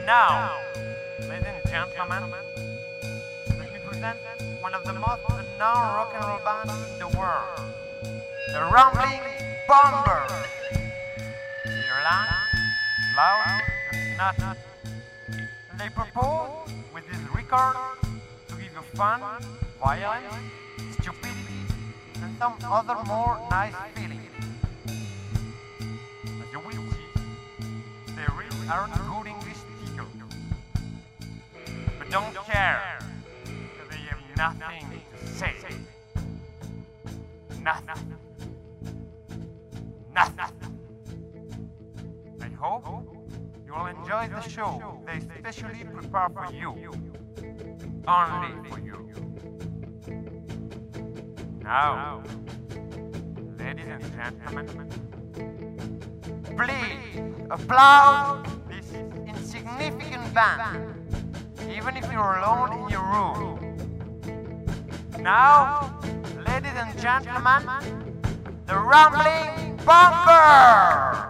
Now, ladies and gentlemen, let me present one of the most known rock and roll bands in the world, the Rumbling Bombers. They're loud, and snotty. And they propose with this record to give you fun, violence, stupidity, and some other more nice feelings. As you will see, they really aren't good English speakers. But don't care, because they have nothing to say. Nothing. I hope you will enjoy the show they specially prepare for you. Only for you. Now, ladies and gentlemen, please applaud this insignificant band, even if you're alone in your room. Now, ladies and gentlemen, the Rumbling Bombers!